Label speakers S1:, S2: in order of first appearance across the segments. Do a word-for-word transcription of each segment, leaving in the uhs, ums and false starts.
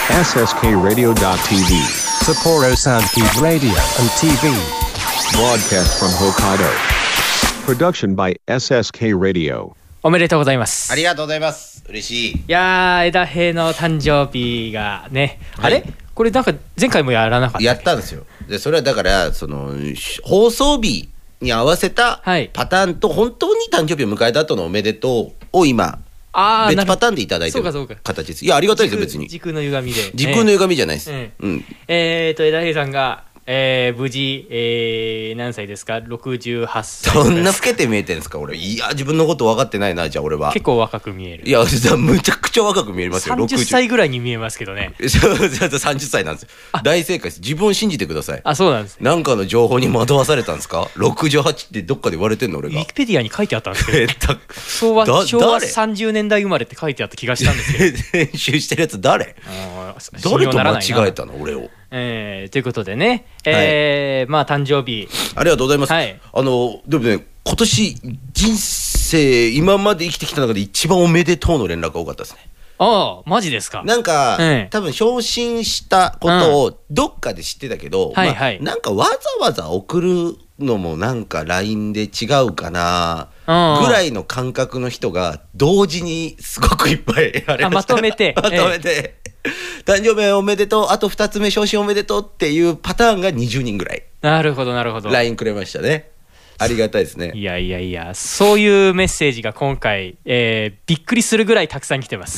S1: エスエスケー ラディオ ドット ティーブイ
S2: Sapporo Soundkeep Radio and ティーブイ
S1: Broadcast from Hokkaido. Production by エスエスケー Radio.
S3: おめでとうございます。
S4: ありがとうございます。嬉しい。
S3: いやー、枝平の誕生日がね、
S4: はい、
S3: あれこれなんか前回もやらなかった。
S4: やったんですよ。でそれはだからその放送日に合わせたパターンと本当に誕生日を迎えた後のおめでとうを今
S3: あ
S4: 別パターンでいただいてる形です。いやありがたいですよ。別に
S3: 時空の歪みで
S4: 時空の歪みじゃないです、
S3: えー
S4: うん、
S3: えーと枝平さんが、えー、無事、えー、何歳ですか？ろくじゅうはっさい。
S4: そんな老けて見えてるんですか俺。いや自分のこと分かってないな。じゃあ俺は
S3: 結構若く見える。
S4: いやむちゃくちゃ若く見えますよ。
S3: さんじゅっさいぐらいに見えますけどね。
S4: さんじゅっさいなんですよ。大正解です。自分を信じてください。
S3: あ、そうなんですね。
S4: なんかの情報に惑わされたんですか？ろくじゅうはちってどっかで言われてんの俺が。
S3: ウィキペディアに書いてあったんですけど昭和、
S4: だ
S3: 昭和さんじゅうねんだい生まれって書いてあった気がしたんですけど
S4: 編集してるやつ誰？誰と間違えたの俺を。
S3: えー、ということでね、えーはい、まあ誕生日
S4: ありがとうございます、
S3: はい、あ
S4: のでもね今年人生今まで生きてきた中で一番おめでとうの連絡が多かったですね。
S3: ああマジですか。
S4: なんか、ええ、多分昇進したことをどっかで知ってたけど、
S3: うんはいはい
S4: まあ、なんかわざわざ送るのもなんか ライン で違うかなぐらいの感覚の人が同時にすごくいっぱいありました。
S3: まとめて
S4: まとめて、ええ誕生日おめでとうあとふたつめ昇進おめでとうっていうパターンがにじゅうにんぐらい。
S3: なるほどなるほど
S4: ライン くれましたね。ありがたいですね。
S3: いやいやいやそういうメッセージが今回、えー、びっくりするぐらいたくさん来てます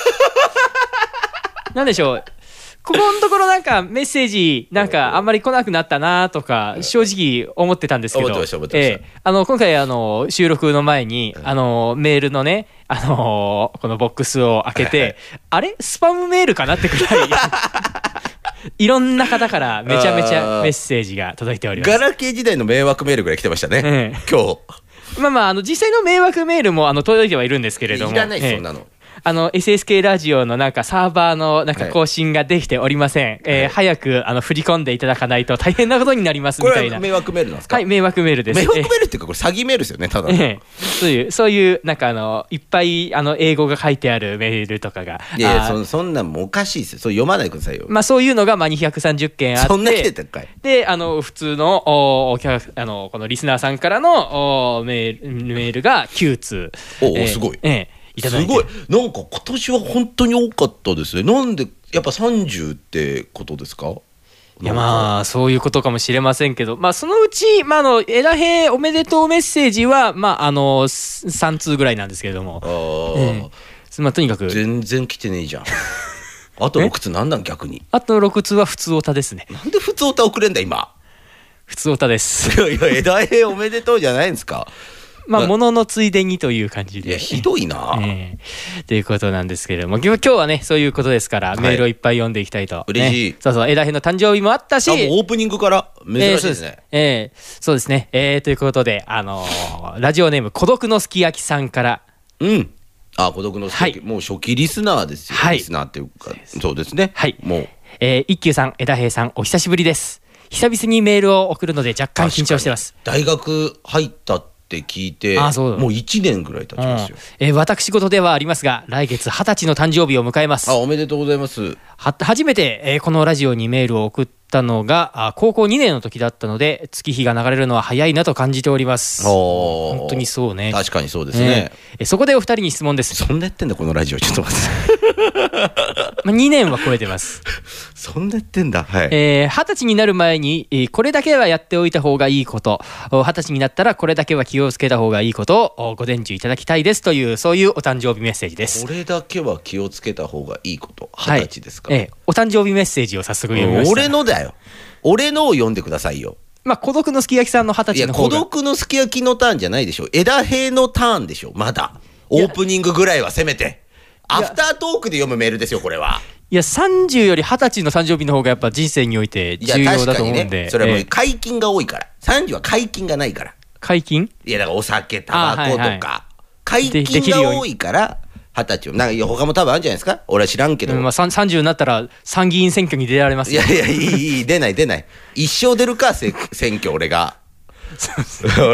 S3: なんでしょうここのところなんかメッセージなんかあんまり来なくなったなとか正直思ってたんですけど、
S4: 思ってました思ってました、
S3: えー、あの今回あの収録の前にあのメールのねあのこのボックスを開けてあれスパムメールかなってくらいいろんな方からめちゃめちゃメッセージが届いております。
S4: ガラケー時代の迷惑メールぐらい来てましたね、ええ、今日
S3: まあまああの実際の迷惑メールもあの届いてはいるんですけれども
S4: いらないです、ええ、そんなの
S3: あの エスエスケー ラジオのなんかサーバーのなんか更新ができておりません、はいえー、早くあの振り込んでいただかないと大変なことになりますみたいな。
S4: これは迷惑メールなんですか？
S3: はい迷惑メールです。
S4: 迷惑メールっていうかこれ詐欺メールですよねただの、
S3: えー、そういうそういうなんかあのいっぱいあの英語が書いてあるメールとかが
S4: いやいや そ, そんなんもおかしいですよ。それ読まないでくださいよ。
S3: まあそういうのがまあにひゃくさんじゅっけんあって
S4: そんな来てたんかい。
S3: であの普通のおお客あのこのリスナーさんからのおメールメールがきゅうつう。
S4: おお、えー、すごい。
S3: えーいただいて
S4: すごいなんか今年は本当に多かったですね。なんでやっぱさんじゅうってことですか？
S3: いやまあそういうことかもしれませんけど、まあそのうち、まあ、あの枝平おめでとうメッセージはまああのさんつうぐらいなんですけれども、
S4: あ、え
S3: ーまあ、とにかく
S4: 全然来てねえじゃんあとろくつなんなん逆に。
S3: あとろくつは普通オタですね。
S4: なんで普通オタ送れんだ今。
S3: 普通オタです。
S4: いやいや枝平おめでとうじゃないんですか。
S3: まあ、もののついでにという感じで。
S4: いや、ひどいな、
S3: えー、ということなんですけれども、今日はね、そういうことですから、はい、メールをいっぱい読んでいきたいと、ね。
S4: 嬉しい。
S3: そうそう、枝平の誕生日もあったし。
S4: あ、もうオープニングから珍しいですね。
S3: えー、そうです。えー、そうですね。えー、ということで、あのー、ラジオネーム、孤独のすき焼きさんから。
S4: うん。あ、孤独のすき焼き、はい。もう初期リスナーですよ。はい、リスナーっていうか、そうですね。
S3: はい。
S4: もう。
S3: えー、一休さん、枝平さん、お久しぶりです。久々にメールを送るので若干緊張してます。
S4: 大学入ったって聞いてもういちねんぐらい経ちますよ、
S3: うんえー、私事ではありますが来月はたちの誕生日を迎えます。
S4: あ、おめでとうございます。
S3: は初めて、えー、このラジオにメールを送ったのがあ高校にねんの時だったので月日が流れるのは早いなと感じております。本当にそうね。
S4: 確かにそうですね、
S3: えー、そこでお二人に質問です。
S4: そんなやってんだこのラジオ。ちょっと待って
S3: まあにねんは超えてます
S4: そんなやってんだ。はい、
S3: えー、はたちになる前に、えー、これだけはやっておいた方がいいこと、はたちになったらこれだけは気をつけた方がいいことをご伝授いただきたいですというそういうお誕生日メッセージです。
S4: これだけは気をつけた方がいいこと、はたちですか、
S3: はいえー、お誕生日メッセージを早速読みました。
S4: 俺のだよ。俺のを読んでくださいよ。
S3: まあ孤独のすき焼きさんのはたちの方が。
S4: いや孤独のすき焼きのターンじゃないでしょ。枝平のターンでしょ。まだオープニングぐらいはせめてアフタートークで読むメールですよこれは。
S3: いやさんじゅうよりはたちの誕生日の方がやっぱ人生において重要だと思うんで、
S4: ね、それはもう解禁が多いから、えー、さんじゅうは解禁がないから。
S3: 解禁？
S4: いやだからお酒タバコとか、はいはい、解禁が多いからはたちをなんか他も多分あるんじゃないですか。俺は知らんけど、
S3: うんまあ、さんじゅうになったら参議院選挙に出られますよ。
S4: いやいやいいいい出ない出ない一生出るか選挙俺が俺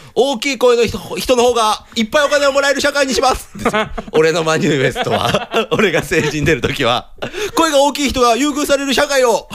S4: 大きい声の 人, 人の方がいっぱいお金をもらえる社会にしますですよ俺のマニフェストは俺が政治に出るときは声が大きい人が優遇される社会を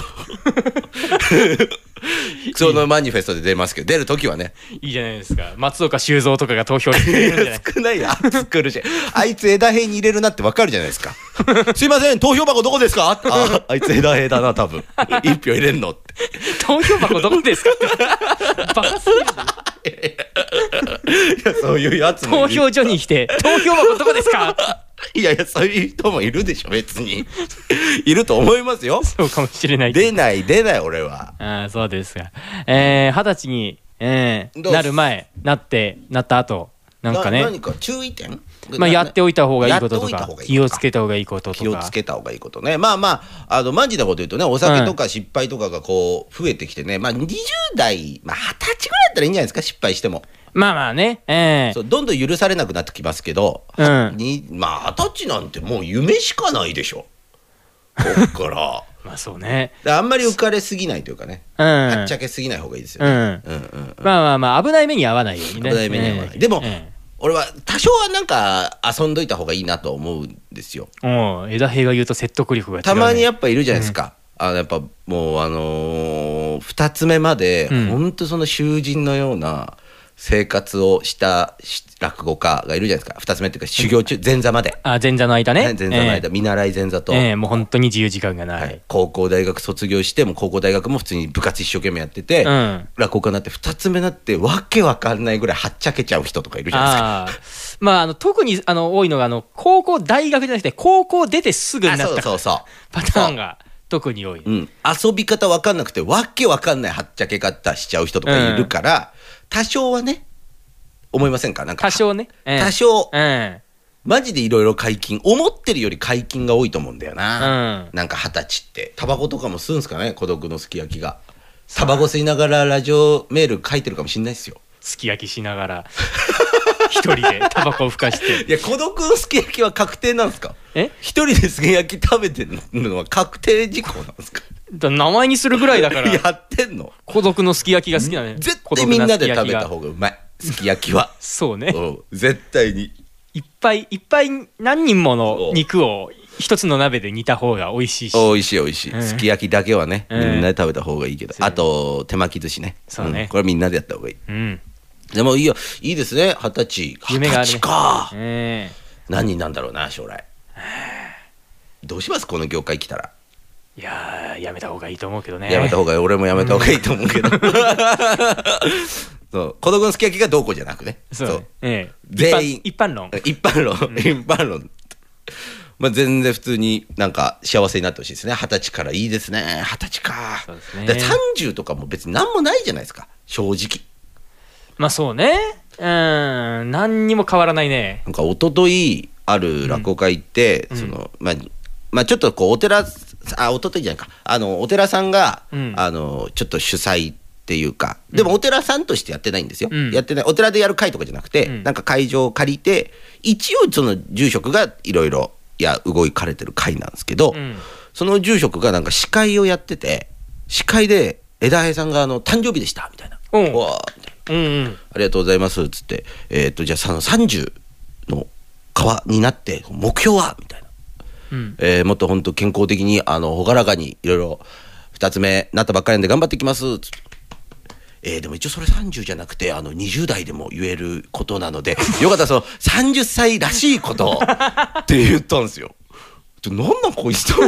S4: そのマニフェストで出ますけど、出るときはね。
S3: いいじゃないですか。松岡修造とかが投票してくれるんじゃない
S4: 少ないや作るしあいつ枝平に入れるなってわかるじゃないですかすいません投票箱どこですかあ, あいつ枝平だな多分一票入れんのって
S3: 投票箱どこですかってバカすぎる
S4: いやそういうやつも
S3: 投票所に来て投票箱どこですか
S4: いやいやそういう人もいるでしょ別にいると思いますよ。
S3: そうかもしれない。
S4: 出ない出ない俺は。
S3: ああそうですか。えー、二十歳に、えー、なる前なってなった後なんかね
S4: な何か注意点、
S3: まあ、やっておいた方がいいこととか
S4: やっておいた方がいいことか
S3: 気をつけた方がいいこととか
S4: 気をつけた方がいいことね。まあまああのマジなこと言うとね、お酒とか失敗とかがこう増えてきてね、まあにじゅう代、まあ、はたちぐらいだったらいいんじゃないですか、失敗しても。
S3: まあまあね、えー、
S4: そうどんどん許されなくなってきますけど、
S3: うん
S4: にまあはたちなんてもう夢しかないでしょこっから
S3: まあそうね、
S4: あんまり浮かれすぎないというかね、
S3: うん、
S4: はっちゃけすぎない方がいいですよね、
S3: うん
S4: うんうんうん、
S3: まあまあまあ危ない目に遭わないようにね。
S4: 危ない目に遭わない、
S3: えー
S4: でも、
S3: え
S4: 俺は多少はなんか遊んどいた方がいいなと思うんですよ。
S3: ー、お枝平が言うと説得力が違う、ね、
S4: たまにやっぱいるじゃないですか、うん、あのやっぱもうあのー、ふたつめまで、うん、ほんとその囚人のような生活をした落語家がいるじゃないですか。ふたつめっていうか修行中、前座まで、
S3: あ前座の間ね、
S4: 前座の間、えー、見習い前座と、
S3: えー、もう本当に自由時間がない、はい、
S4: 高校大学卒業しても高校大学も普通に部活一生懸命やってて、うん、落語家になってふたつめになってわけわかんないぐらいはっちゃけちゃう人とかいるじゃないですか。
S3: あまあ、あの特にあの多いのがあの高校大学じゃなくて高校出てすぐになった
S4: そうそうそう
S3: パターンが特に多い、
S4: うん、遊び方わかんなくてわけわかんないはっちゃけ方しちゃう人とかいるから、うん、多少はね思いませんか。なんか
S3: 多少ね、
S4: えー、多少、
S3: えー、
S4: マジでいろいろ解禁思ってるより解禁が多いと思うんだよな、うん、なんか二十歳ってタバコとかも吸うんすかね、孤独のすき焼きが。タバコ吸いながらラジオメール書いてるかもしんないですよ、
S3: すき焼きしながら一人でタバコをふかして
S4: いや孤独のすき焼きは確定なんですか。
S3: え
S4: 一人ですき焼き食べてるのは確定事項なんですか。
S3: だ名前にするぐらいだから
S4: やってんの。
S3: 孤独のすき焼きが好きなね。
S4: 絶対みんなで食べた方がうまいすき焼きは
S3: そうね、
S4: うん、絶対に
S3: いっぱいいっぱい何人もの肉を一つの鍋で煮た方が美味しいし、
S4: 美味しい美味しい、うん、すき焼きだけはね、うん、みんなで食べた方がいいけど、あと手巻き寿司ね、
S3: そうね、
S4: うん、これみんなでやった方がいい、
S3: うん、
S4: でもいいよ、いいですね、二十歳
S3: 夢があるね、
S4: 二十歳か、
S3: えー、
S4: 何人なんだろうな将来どうしますこの業界来たら。
S3: いやーやめた方がいいと思うけどね。
S4: やめた方がいい、俺もやめた方がいいと思うけど、うんそう孤独のすき焼きがどうこうじゃなくね、
S3: そう、そうええ、
S4: 全員
S3: 一般論
S4: 一般論、うん、一般論まあ全然普通になんか幸せになってほしいですね。二十歳からいいですね。二十歳か。
S3: そうですね。
S4: ださんじゅうとかも別に何もないじゃないですか正直。
S3: まあそうね、うん何にも変わらないね。
S4: なんか一昨日ある落語会行って、うん、そのまあまあちょっとこうお寺あ一昨日じゃないかあのお寺さんが、うん、あのちょっと主催っていうか、でもお寺さんとしてやってないんですよ、うん、やってない、お寺でやる会とかじゃなくて、うん、なんか会場を借りて一応その住職がいろいろや動かれてる会なんですけど、うん、その住職がなんか司会をやってて、司会で枝平さんがあの誕生日でしたみたいな、うん、わーみたいな、うんうん、ありがとうございますっつって、えー、っとじゃあそのさんじゅうの川になって目標はみたいな、うんえー、もっと本当健康的にあの朗らかにいろいろふたつめなったばっかりなんで頑張っていきますっつって、えー、でも一応それさんじゅうじゃなくてあのにじゅう代でも言えることなのでよかったらそのさんじゅっさいらしいことって言ったんですよ。ちょなんなんこいつと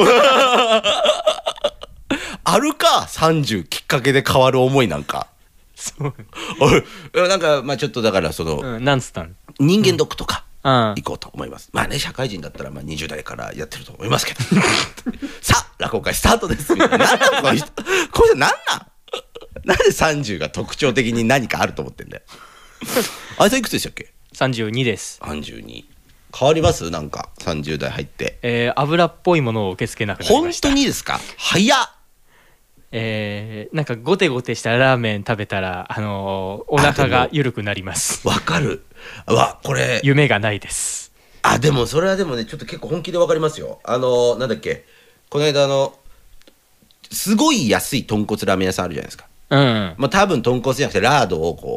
S4: あるかさんじゅうきっかけで変わる思いなんか。
S3: そう
S4: なんかまあちょっとだからその、
S3: うん、なんつったん
S4: 人間ドックとか、
S3: うん、
S4: 行こうと思います。まあね社会人だったらまあにじゅう代からやってると思いますけどさあ落語会スタートですみたいな。なんなんこの人これなんなんなんでさんじゅうが特徴的に何かあると思ってんだよあいついくつでしたっけ。
S3: さんじゅうにです。
S4: さんじゅうに変わりますなんかさんじゅう代入って、
S3: えー、油っぽいものを受け付けなくなりました。
S4: 本当にですか。早っ。
S3: えー、なんかゴテゴテしたラーメン食べたら、あのー、お腹が緩くなります。
S4: わかるわこれ
S3: 夢がないです。
S4: あでもそれはでもねちょっと結構本気でわかりますよ。あのー、なんだっけこの間あのすごい安い豚骨ラーメン屋さんあるじゃないですか。
S3: うん、
S4: まあ多分豚骨じゃなくてラードをこう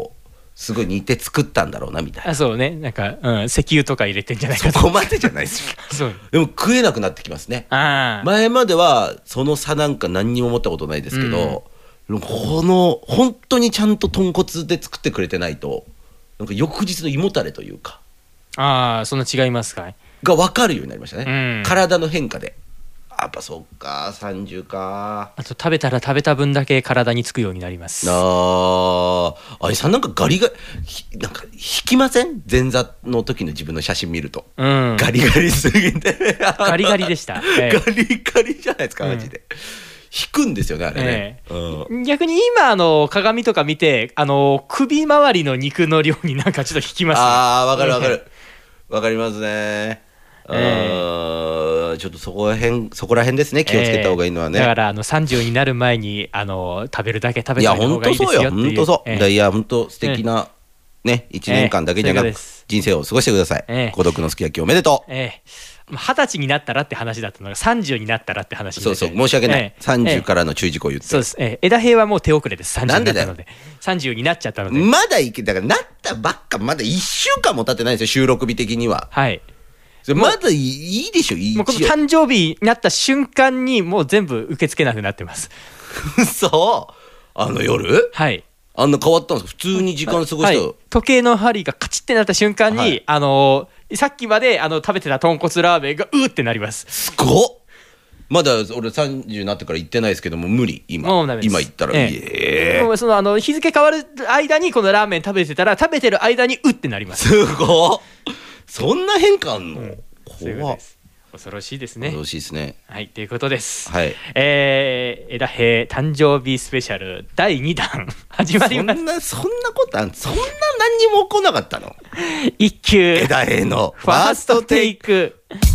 S4: すごい煮て作ったんだろうなみたいな。
S3: あそうねなんか、うん、石油とか入れてんじゃないかと。
S4: そこまでじゃないですよ
S3: そう
S4: でも食えなくなってきますね。
S3: あ
S4: 前まではその差なんか何にも思ったことないですけど、うん、この本当にちゃんと豚骨で作ってくれてないとなんか翌日の胃もたれというか
S3: あそんな違いますか
S4: が分かるようになりましたね、
S3: うん、
S4: 体の変化で。やっぱそっかさんじゅうか。
S3: あと食べたら食べた分だけ体につくようになります。
S4: あああいさんなんかガリガリなんか引きません？前座の時の自分の写真見ると、うん、ガリガリすぎて
S3: ガリガリでした、ええ、
S4: ガリガリじゃないですかマジで、うん、引くんですよねあれね、
S3: ええうん、逆に今あの鏡とか見てあの首周りの肉の量になんかちょっと引きますね。
S4: ああわかるわかるわかりますね。えー、ちょっとそこら辺そこら辺ですね気をつけた方がいいのはね、
S3: えー、だからあのさんじゅうになる前にあの食べるだけ食べた方がいいですよっていう。いや
S4: 本当そうよ本当そう、えー、いや本当素敵な、えー、ねいちねんかんだけじゃなく、えー、人生を過ごしてください、えー、孤独のすき焼きおめでとう。え
S3: ー、はたちになったらって話だったのがさんじゅうになったらって話になっちゃう。
S4: そうそう申し訳ない、えー、さんじゅうからの注意事項を言って、えー、
S3: そうです、えー、枝平はもう手遅れです。さんじゅうになったのでさんじゅうになっちゃったので
S4: まだいけだからなったばっかまだいっしゅうかんも経ってないですよ収録日的には。はいまだいいでしょ。いい
S3: もうこの誕生日になった瞬間にもう全部受け付けなくなってます。
S4: そうあの夜
S3: はい
S4: あんな変わったんですか。普通に時間過ごした、はい、
S3: 時計の針がカチッてなった瞬間に、はい、あのー、さっきまであの食べてた豚骨ラーメンがうーってなります。
S4: すごっ。まだ俺さんじゅうになってから行ってないですけども無理今もうダメです。今行ったら、ええ
S3: えー、もうそのあの日付変わる間にこのラーメン食べてたら食べてる間にうってなります。
S4: すごっそんな変化あんの、うん、
S3: 怖っ恐ろしいですね。
S4: 恐ろしいですね。
S3: はいということです、
S4: はい
S3: えー、枝平誕生日スペシャルだいにだん始まります。
S4: そんなそんなことあんそんな何にも起こんなかったの。
S3: 一級
S4: 枝平の
S3: ファーストテイク。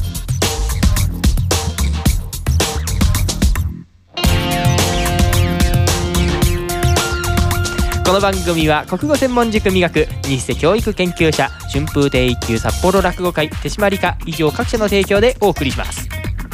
S3: この番組は国語専門塾磨く日世教育研究者春風亭一級札幌落語会手締まり課以上各社の提供でお送りします。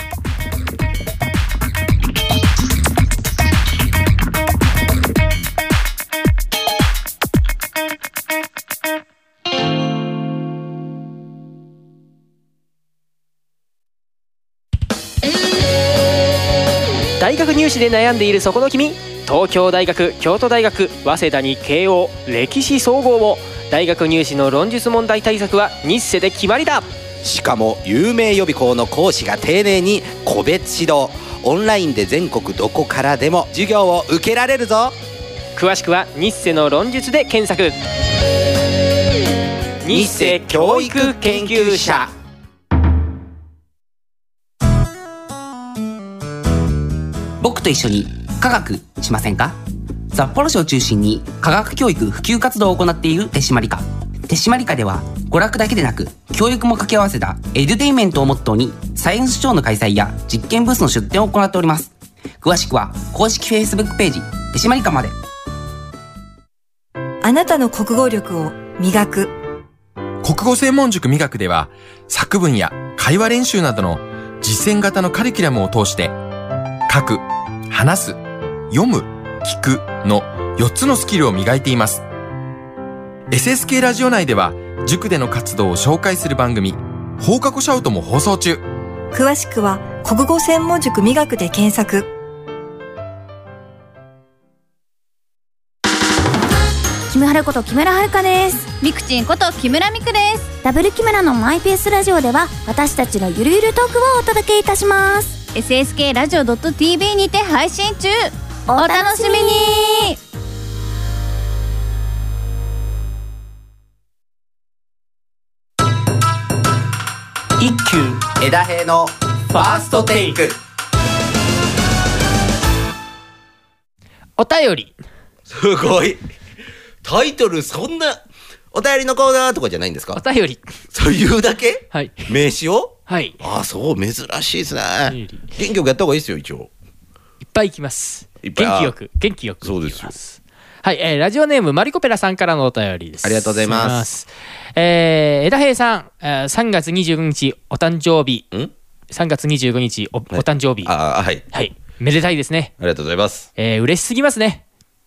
S3: 大学入試で悩んでいるそこの君、東京大学、京都大学、早稲田に慶応、歴史総合を大学入試の論述問題対策は日世で決まりだ。
S4: しかも有名予備校の講師が丁寧に個別指導、オンラインで全国どこからでも授業を受けられるぞ。
S3: 詳しくは日世の論述で検索。日世教育研究者。
S5: 僕と一緒に科学しませんか。札幌市を中心に科学教育普及活動を行っている手締まり課。手締まり課では娯楽だけでなく教育も掛け合わせたエデュテインメントをモットーにサイエンスショーの開催や実験ブースの出展を行っております。詳しくは公式 Facebook ページ手締まり課まで。
S6: あなたの国語力を磨く
S7: 国語専門塾磨くでは作文や会話練習などの実践型のカリキュラムを通して書く、話す、読む、聞くのよっつのスキルを磨いています。 エスエスケー ラジオ内では塾での活動を紹介する番組放課後シャウトも放送中。
S6: 詳しくは国語専門塾磨くで検索。
S8: 木村こと木村遥です。
S9: みくちんこと木村みくです。
S8: ダブル木村のマイペースラジオでは私たちのゆるゆるトークをお届けいたします。
S9: エスエスケー ラジオ ドット ティービー にて配信中。お楽しみに。
S5: 一級枝平のファーストテイク。
S3: お便り。
S4: すごいタイトル。そんなお便りのコーナーとかじゃないんですか。
S3: お便り
S4: そういうだけ。
S3: はい。
S4: 名詞を。
S3: はい。
S4: ああそう珍しいですね。元気よくやった方がいいですよ一応。
S3: いっぱいいきます。
S4: いっぱい
S3: 元気よく元気よく。
S4: そうですよ。
S3: はい、えー、ラジオネームマリコペラさんからのお便りです。
S4: ありがとうございます。
S3: えー、枝平さん、えー、さんがつにじゅうごにちお誕生日。んさんがつにじゅうごにち お, お誕生日。
S4: ああはい。
S3: はい。めでたいですね。
S4: ありがとうございます。
S3: えー、嬉しすぎますね。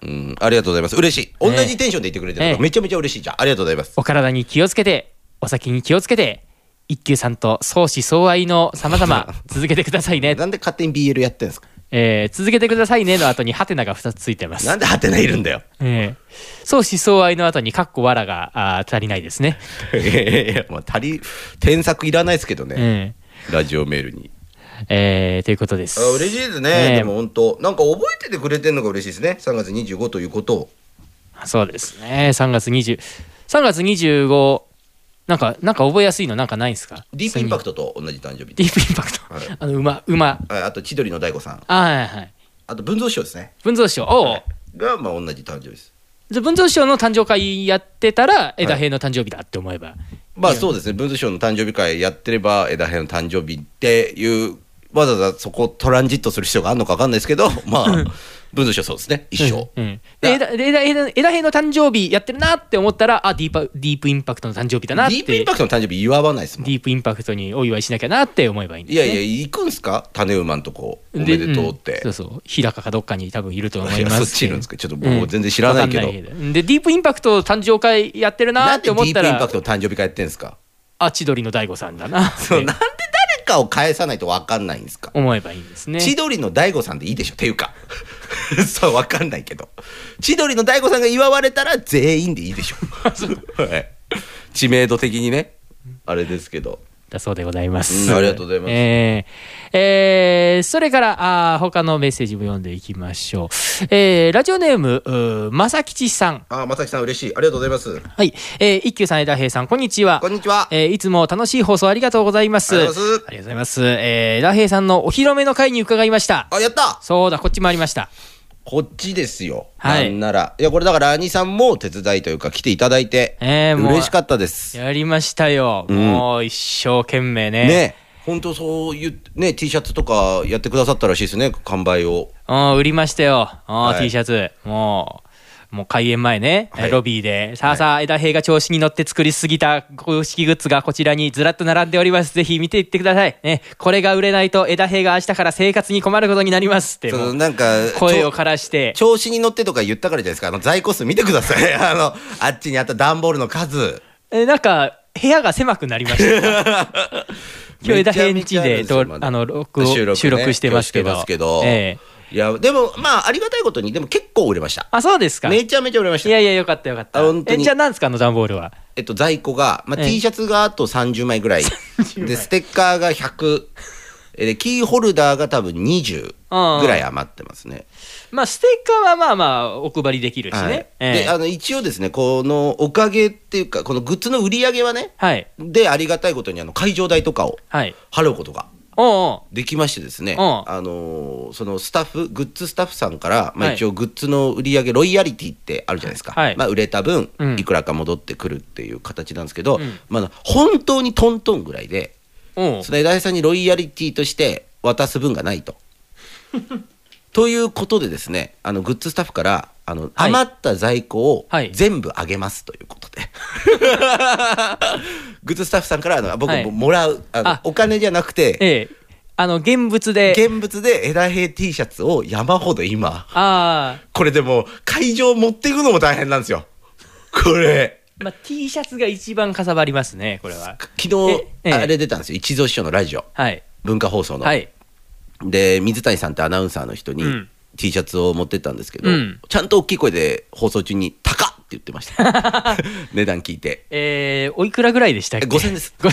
S4: うん、ありがとうございます。嬉しい。同じテンションで言ってくれてるのがめちゃめちゃ嬉しいじゃん。ありがとうございます。
S3: お体に気をつけて、お酒に気をつけて、一休さんと相思相愛の様々続けてくださいね。
S4: なんで勝手に ビーエル やってんですか。
S3: えー、続けてくださいねの後にハテナがふたつついてます。
S4: なんでハテナいるんだよ。
S3: えー、相思相愛の後にカッコわらがあ足りないですね。
S4: いやいや、まあ、足り添削いらないですけどね、
S3: え
S4: ー、ラジオメールに。
S3: えー、ということです。
S4: あ、嬉しいですね、ね。でも本当なんか覚えててくれてるのが嬉しいですね。さんがつにじゅうごということを。
S3: そうですね。さんがつにじゅう、さんがつにじゅうご、なんか、なんか覚えやすいのなんかないんですか。
S4: ディープインパクトと同じ誕生日。
S3: ディープインパクト。はい、あの、馬、馬。
S4: あと、千鳥の大悟さん。
S3: あ、はいはい。
S4: あと、文蔵師匠ですね。
S3: 文蔵師匠。おう、
S4: はい、が、まあ、同じ誕生日です。
S3: じゃ文蔵師匠の誕生会やってたら、枝平の誕生日だって思えば。はい、
S4: まあ、そうですね。文蔵師匠の誕生日会やってれば、枝平の誕生日っていう、わざわざそこをトランジットする必要があるのか分かんないですけど、まあ、文蔵師匠そうですね。一生。
S3: うんうん、で枝枝枝枝平の誕生日やってるなって思ったら、あ、ディーパディープインパクトの誕生日だなって。
S4: ディープインパクトの誕生日祝わないですもん。
S3: ディープインパクトにお祝いしなきゃなって思えばいいんですね。
S4: いやいや、行くんすか、種馬のとこ、おめでとうって。
S3: うん、そうそう、日高かどっかに多分いると思います。
S4: そっちいるんですか、ちょっと僕全然知らないけど。うん、
S3: ないで、ディープインパクト誕生会やってるなって思ったら。
S4: なんでディープインパクトの誕生日会やってんですか。
S3: あ、千鳥の大悟さんだな。
S4: そう、なんで誰かを返さないと分かんないんですか。
S3: 思えばいいんですね。
S4: 千鳥の大悟さんでいいでしょっていうかそう、分かんないけど、千鳥の大悟さんが祝われたら全員でいいでしょはい、知名度的にね、あれですけど。
S3: だそうでございます、
S4: うん、ありがとうございます。
S3: えーえー、それからあ他のメッセージも読んでいきましょう。えー、ラジオネームまさきちさん。
S4: あ、まさきさん嬉しい、ありがとうございます。
S3: はい、えー、一休さん、枝平さん、こんにちは。
S4: こんにちは。
S3: えー、いつも楽しい放送ありがとうございます。
S4: ありがとうございます。
S3: ありがとうございます。えー、枝平さんのお披露目の会に伺いました。
S4: あ、やった。
S3: そうだ、こっちもありました。
S4: こっちですよ、
S3: はい、
S4: なんなら。いや、これだから兄さんも手伝いというか来ていただいて、えー、もう嬉しかったです。
S3: やりましたよ、うん、もう一生懸命ね。
S4: ね、本当そういうね、 T シャツとかやってくださったらしいですね、完売を。
S3: あ、売りましたよ、あ、はい、T シャツ。もうもう開演前ね、はい、ロビーでさあさあ、枝平が調子に乗って作りすぎた公式グッズがこちらにずらっと並んでおります。ぜひ見ていってください、ね、これが売れないと枝平が明日から生活に困ることになりますってもうなんか声をからして。
S4: 調子に乗ってとか言ったからじゃないですか。あの在庫数見てくださいあのあっちにあった段ボールの数。
S3: え、なんか部屋が狭くなりました今日枝平ん家であの録を収録、ね、収録してますけど、
S4: けどええ、いやでもまあありがたいことにでも結構売れました。
S3: あ、そうですか。
S4: めちゃめちゃ売れました。
S3: いやいや、よかったよかった。え、じゃあ何ですか、あの段ボールは。
S4: えっと在庫が、まあ、T シャツがあとさんじゅうまいぐらいで、ステッカーがひゃくで、キーホルダーが多分にじゅうぐらい余ってますね。
S3: まあステッカーはまあまあお配りできるしね、はい、えー、
S4: であの一応ですね、このおかげっていうかこのグッズの売り上げはね、
S3: はい、
S4: でありがたいことにあの会場代とかを払うことができましてですね、
S3: おうおう、
S4: あのー、そのスタッフグッズスタッフさんから、まあ、一応グッズの売り上げロイヤリティってあるじゃないですか、はい、まあ、売れた分いくらか戻ってくるっていう形なんですけど、うん、まあ、本当にトントンぐらいで、うん、その枝井さんにロイヤリティとして渡す分がないとということでですね、あのグッズスタッフからあの、はい、余った在庫を全部あげますということで、はい、グッズスタッフさんからあの僕ももらう、はい、あのあお金じゃなくて、
S3: ええ、あの現物で
S4: 現物で枝平 T シャツを山ほど今、
S3: あ、
S4: これでも会場持っていくのも大変なんですよこれ。
S3: まあ、T シャツが一番かさばりますね、これは。
S4: 昨日あれ出たんですよ、一蔵師匠のラジオ、はい、文化放送の、はい、で水谷さんってアナウンサーの人に、うん、T シャツを持ってったんですけど、うん、ちゃんと大きい声で放送中に高っって言ってました値段聞いて、
S3: えー、おいくらぐらいでしたっけ。
S4: ごせんですご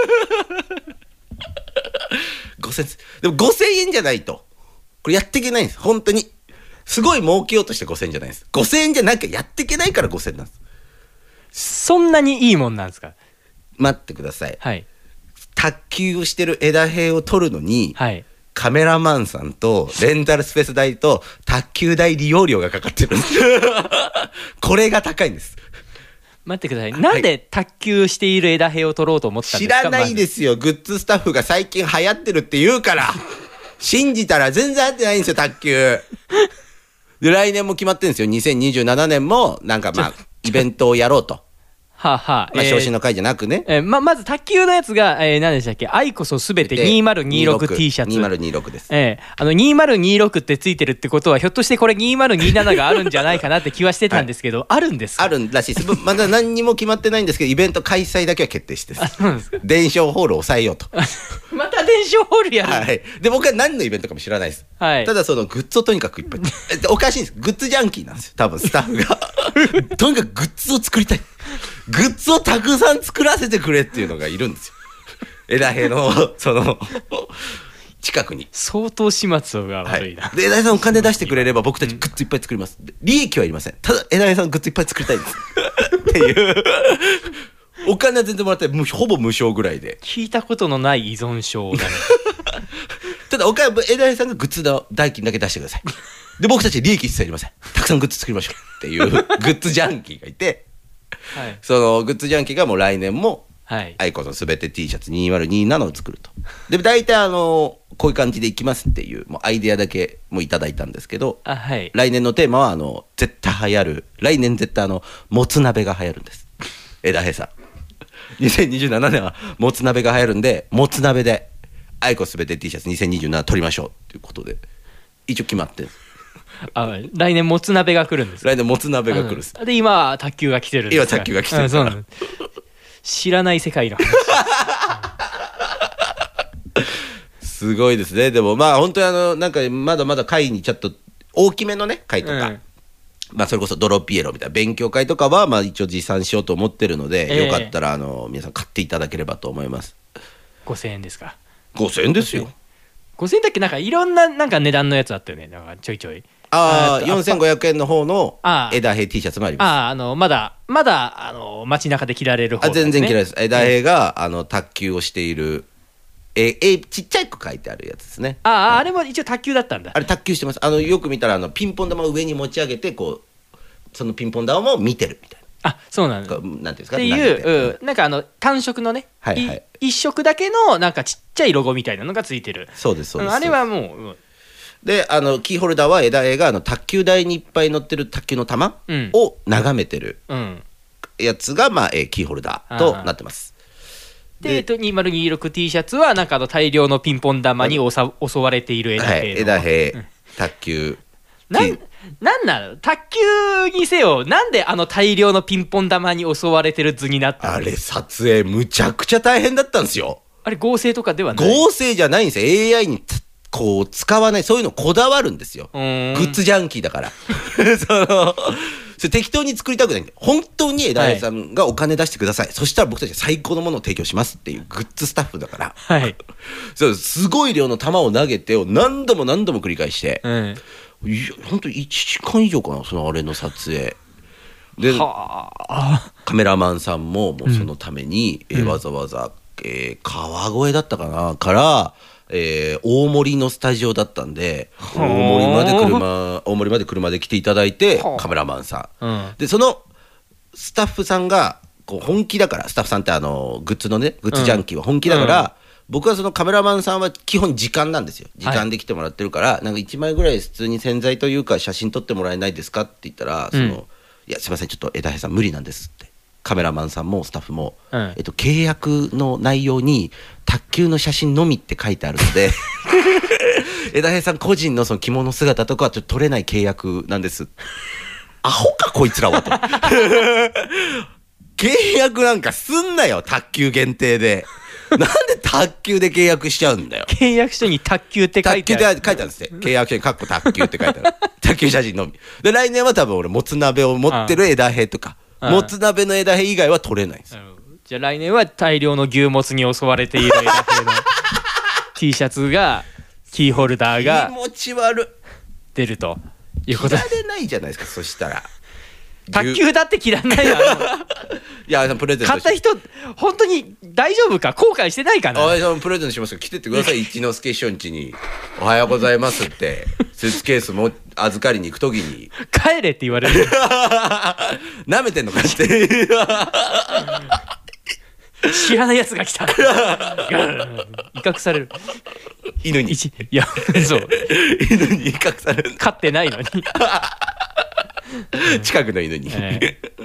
S4: せんです。でもごせんえんじゃないとこれやっていけないんです。本当にすごい儲けようとしてごせんじゃないです。ごせんえんじゃなきゃやっていけないからごせんなんです。
S3: そんなにいいもんなんですか。
S4: 待ってください、
S3: はい、
S4: 卓球をしてる枝平を取るのに、
S3: はい、
S4: カメラマンさんとレンタルスペース代と卓球台利用料がかかってるんですこれが高いんです。
S3: 待ってください、なんで卓球している枝平を取ろうと思ったんですか。
S4: 知らないですよ、グッズスタッフが最近流行ってるって言うから信じたら全然流行ってないんですよ卓球で来年も決まってるんですよ。にせんにじゅうななねんもなんかまあイベントをやろうと
S3: はあ、はあ、
S4: まあ、昇進の会じゃなくね。
S3: えー、ま、まず卓球のやつが、えー、何でしたっけ、愛こそすべて にせんにじゅうろく T シャツ。
S4: にせんにじゅうろくです。
S3: えー、あの、にせんにじゅうろくってついてるってことは、ひょっとしてこれにせんにじゅうなながあるんじゃないかなって気はしてたんですけど、はい、あるんですか？
S4: あるらしいです。まだ何にも決まってないんですけど、イベント開催だけは決定してです。そうですか。伝承ホールを抑えようと。
S3: また伝承ホールやる。
S4: はい。で、僕は何のイベントかも知らないです。はい。ただ、そのグッズをとにかくいっぱい。おかしいんです。グッズジャンキーなんですよ。多分、スタッフが。とにかくグッズを作りたい。グッズをたくさん作らせてくれっていうのがいるんですよ。枝平の、その、近くに。
S3: 相当始末が悪いな。
S4: はい、で、枝平さんお金出してくれれば僕たちグッズいっぱい作ります。利益はいりません。ただ、枝平さんグッズいっぱい作りたいです。っていう。お金は全然もらってほぼ無償ぐらいで。
S3: 聞いたことのない依存症だね。
S4: ただ、お金は枝平さんがグッズの代金だけ出してください。で、僕たち利益一切いりません。たくさんグッズ作りましょう。っていうグッズジャンキーがいて、はい、そのグッズジャンキーがもう来年も、はい、アイコのすべて T シャツにせんにじゅうななを作ると。で、大体あの、こういう感じでいきますっていう、もうアイデアだけもいただいたんですけど、
S3: あ、はい、
S4: 来年のテーマは、あの、絶対流行る、来年絶対あの、もつ鍋が流行るんです。枝平さん。にせんにじゅうななねんはもつ鍋が流行るんで、もつ鍋で、アイコすべて T シャツにせんにじゅうなな撮りましょうっていうことで、一応決まってる。
S3: あ、来年もつ鍋が来るんです。
S4: 来年もつ鍋が来るんです。
S3: で、今、卓球が来てるんです。
S4: 今、卓球が来てるから。
S3: 知らない世界の話。
S4: すごいですね。でもまあ本当にあのなんかまだまだ会にちょっと大きめのね会とか、うん、まあそれこそドロピエロみたいな勉強会とかはまあ一応持参しようと思ってるので、えー、よかったらあの皆さん買っていただければと思います。
S3: ごせんえんですか？
S4: ごせんえんですよ。
S3: ごせんえんだっけ？なんかいろんななんか値段のやつあったよね。なんかちょいちょい。
S4: ああ、よんせんごひゃくえんの方の枝平 T シャツもあります。
S3: ああ、あのまだまだあの街中で着られる方ですね。
S4: あ、全然着られるです。枝平が、うん、あの卓球をしているええちっちゃく書いてあるやつですね。
S3: ああ、はい、あれも一応卓球だったんだ。
S4: あれ卓球してます。あのよく見たらあのピンポン玉を上に持ち上げてこうそのピンポン玉も見てるみたいな。
S3: あ、そうなんだ。
S4: なんていうんですか。
S3: っていう、うん、なんかあの単色のね、はいはい、一色だけのなんかちっちゃいロゴみたいなのがついてる。
S4: そうですそうです。
S3: あれはもう。うん、
S4: であのキーホルダーは枝枝があの卓球台にいっぱい乗ってる卓球の球を眺めてるやつが、まあえー、キーホルダーとなってます。
S3: で、えっと、にせんにじゅうろく T シャツはなんかあの大量のピンポン玉に襲われている枝平の、はい、
S4: 枝平、うん、卓球
S3: なん、なんなの卓球にせよなんであの大量のピンポン玉に襲われてる図になったの？
S4: あれ撮影むちゃくちゃ大変だったんですよ。
S3: あれ合成とかではない？
S4: 合成じゃないんですよ。 エーアイ にこう使わない、そういうのこだわるんですよ。グッズジャンキーだからそのそれ適当に作りたくないんで、本当に枝平さんがお金出してください、はい、そしたら僕たちは最高のものを提供しますっていうグッズスタッフだから、はい、そうすごい量の球を投げてを何度も何度も繰り返して、うん、いや本当にいちじかん以上かな、そのあれの撮影で、カメラマンさんももうそのために、うん、えー、わざわざ、えー、川越だったかなからえー、大森のスタジオだったんで、大森まで車大森まで車で来ていただいて、カメラマンさん、うん、でそのスタッフさんがこう本気だから、スタッフさんってあのグッズのねグッズジャンキーは本気だから、うん、僕はそのカメラマンさんは基本時間なんですよ。時間で来てもらってるから、はい、なんかいちまいぐらい普通に宣材というか写真撮ってもらえないですかって言ったら、その、うん、いやすいませんちょっと枝平さん無理なんですって、カメラマンさんもスタッフも、うん、えっと、契約の内容に卓球の写真のみって書いてあるので枝平さん個人のその着物姿とかはちょっと取れない契約なんです。アホかこいつらはと契約なんかすんなよ、卓球限定で。なんで卓球で契約しちゃうんだよ。
S3: 契約書に卓球って書いてある。
S4: 卓球で書いてあるんですね。契約書にカッコ卓球って書いてある。卓球写真のみで、来年は多分俺もつ鍋を持ってる枝平とか、もつ鍋の枝平以外は取れないんですよ。
S3: じゃあ来年は大量の牛もつに襲われている枝平のT シャツがキーホルダーが
S4: 気持ち悪い
S3: 出るということで、
S4: 着られないじゃないですか。そしたら
S3: 卓球だって着らんないよ
S4: いやプレゼント
S3: 買った人本当に大丈夫か、後悔してないかな。
S4: あプレゼントしますよ、来てってください。一之輔師匠ん家におはようございますってスーツケースも預かりに行くときに
S3: 帰れって言われる
S4: なめてんのかって
S3: 知らないやつが来た威嚇される
S4: 犬に。
S3: いやそう
S4: 犬に威嚇される、
S3: 飼ってないのに
S4: 近くの犬に、えー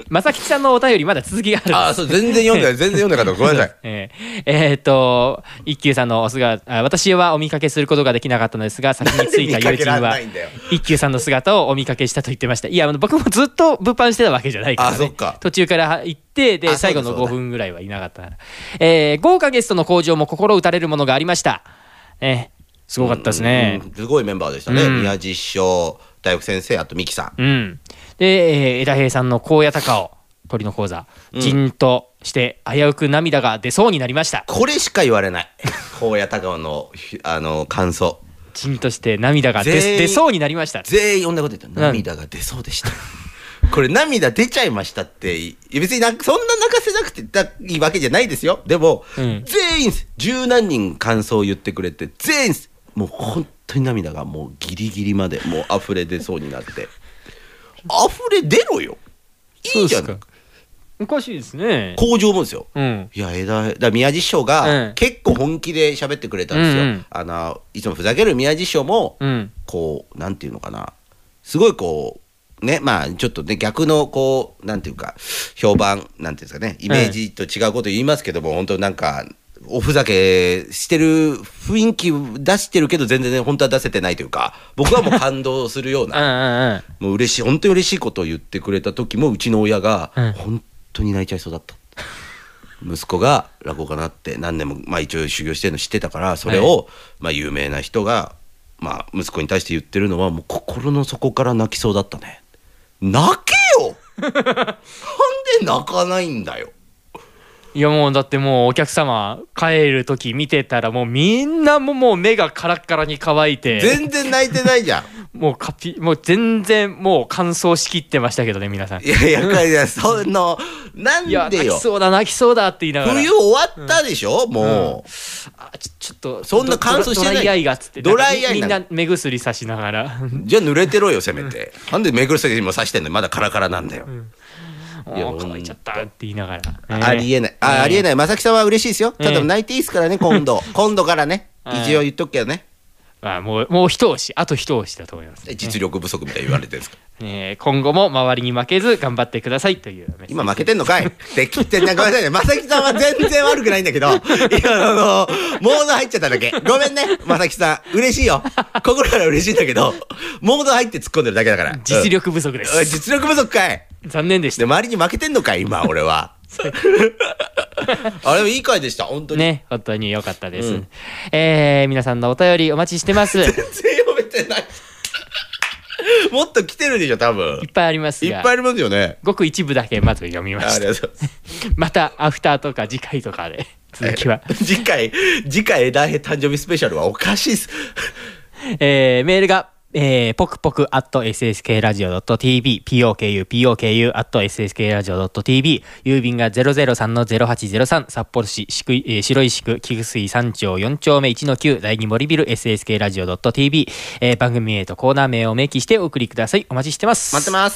S3: 正吉さんのお便りまだ続きがあるんです。
S4: あ、そう、全然読んでない全然読んでなかった。ごめんなさい。
S3: えー、えー、っと一休さんのお姿、私はお見かけすることができなかったのですが、先に着いた友人は一休さんの姿をお見かけしたと言ってました。いや、僕もずっと物販してたわけじゃないからね。
S4: あ、そっか。
S3: 途中から行ってで最後のごふんぐらいはいなかったから、えー、豪華ゲストの登場も心打たれるものがありました。えーすごかったですね、
S4: うんうん、すごいメンバーでしたね、うん、宮地師匠、大福先生、あと三木さん、
S3: うん、で、えー、枝平さんの荒野高尾鳥の講座、うん、じんとして危うく涙が出そうになりました。
S4: これしか言われない荒野高尾のあの感想、
S3: じんとして涙が 出, 出そうになりました。
S4: 全員同じこと言った。涙が出そうでした、うん、これ涙出ちゃいましたって別になそんな泣かせなくていいわけじゃないですよ。でも、うん、全員十何人感想を言ってくれて、全員もう本当に涙がもうギリギリまでもう溢れ出そうになって溢れ出ろよ、いいじゃない。
S3: おかしいですね。
S4: 向上もですよ、
S3: うん、
S4: いや枝だ宮地師匠が結構本気で喋ってくれたんですよ、うんうん、あのいつもふざける宮地師匠も、うん、こうなんていうのかな、すごいこうね、まあちょっとね逆のこうなんていうか評判なんていうんですかね、イメージと違うこと言いますけども、うん、本当なんかおふざけしてる雰囲気出してるけど全然、ね、本当は出せてないというか、僕はもう感動するようなもう嬉しい、本当に嬉しいことを言ってくれた時もうちの親が本当に泣いちゃいそうだった、うん、息子が落語家になって何年も、まあ、一応修行してるの知ってたから、それを、はい、まあ、有名な人が、まあ、息子に対して言ってるのはもう心の底から泣きそうだったね。泣けよなんで泣かないんだよ。
S3: いやもうだってもうお客様帰る時見てたらもうみんなももう目がカラッカラに乾いて
S4: 全然泣いてないじゃ
S3: んもうカピもう全然もう乾燥しきってましたけどね皆さん。
S4: いやいやいやそのなんでよ、いや
S3: 泣きそうだ泣きそうだって言いながら
S4: 冬終わったでしょ、うん、もう、うん、
S3: あちょ、ちょっと
S4: そんな乾燥してない。
S3: ドライアイがっつって
S4: ドライアイ
S3: みんな目薬さしながら
S4: じゃあ濡れてろよせめて、うん、なんで目薬もさしてんのまだカラカラなんだよ、うん、
S3: いや乾いちゃったって言いながら、え
S4: ー、ありえない、あ、えー、ありえない。正木さんは嬉しいですよ。ただ泣いていいですからね、今度今度からね一応言っとくけどね、
S3: まあ、もうもう一押しあと一押しだと思います、ね、
S4: 実力不足みたいに言われてるんですか、
S3: ね、今後も周りに負けず頑張ってくださいという。
S4: 今負けてんのかいって聞いてんな。ごめんなさいね、正木さんは全然悪くないんだけど今あのモード入っちゃっただけ。ごめんね正木さん、嬉しいよ、心から嬉しいんだけどモード入って突っ込んでるだけだから。
S3: 実力不足です、
S4: うん、実力不足かい。
S3: 残念でした。
S4: で周りに負けてんのかい今俺はあれもいい回でした本当に
S3: ね、本当に良かったです、うん、えー、皆さんのお便りお待ちしてます。
S4: 全然読めてないもっと来てるでしょ多分。
S3: いっぱいありますが、
S4: いっぱいありますよね。
S3: ごく一部だけまず読みました。
S4: ありがとうございます
S3: またアフターとか次回とかで続きは
S4: 次回次回枝平誕生日スペシャルはおかしいっす
S3: えー、メールがえー、ポクポク アットエスエスケーラジオドットティービー ポクポク アットエスエスケーラジオドットティービー 郵便が ゼロゼロさんのゼロはちゼロさん 札幌市しくい、えー、白石区菊水三丁よん丁目いちのきゅう第二森ビル エスエスケーラジオドットティービー、えー、番組名とコーナー名を明記してお送りください。お待ちしてます。
S4: 待ってます。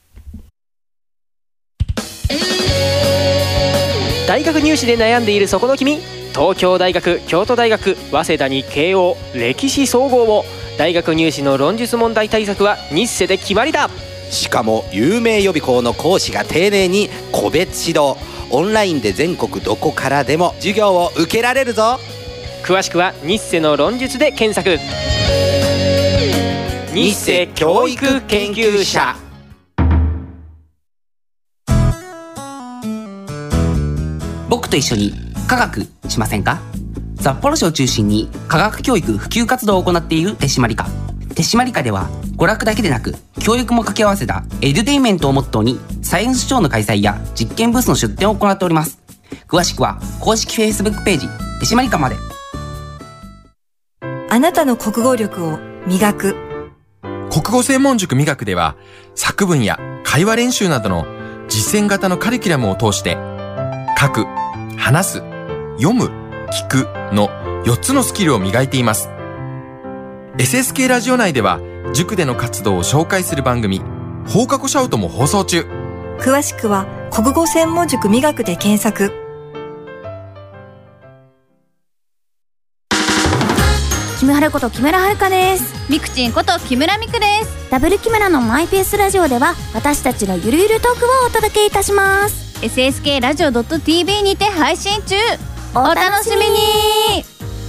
S3: 大学入試で悩んでいるそこの君、東京大学、京都大学、早稲田に慶応、歴史総合を。大学入試の論述問題対策は日世で決まりだ。
S4: しかも有名予備校の講師が丁寧に個別指導。オンラインで全国どこからでも授業を受けられるぞ。
S3: 詳しくは日世の論述で検索。日世教育研究者。
S5: 僕と一緒に科学しませんか？札幌市を中心に科学教育普及活動を行っている手締まり課。手締まり課では娯楽だけでなく教育も掛け合わせたエデュテインメントをモットーにサイエンスショーの開催や実験ブースの出展を行っております。詳しくは公式 Facebook ページ手締まり課まで。
S6: あなたの国語力を磨く
S7: 国語専門塾磨くでは作文や会話練習などの実践型のカリキュラムを通して書く、話す、読む、聞くのよっつのスキルを磨いています。 エスエスケー ラジオ内では塾での活動を紹介する番組放課後シャウトも放送中。
S6: 詳しくは国語専門塾磨くで検索。
S8: 君ムハルこと木村遥です。
S9: みくちんこと木村みくです。
S8: ダブル木村のマイペースラジオでは私たちのゆるゆるトークをお届けいたします。
S9: エスエスケー ラジオ .tv にて配信中。お楽しみに。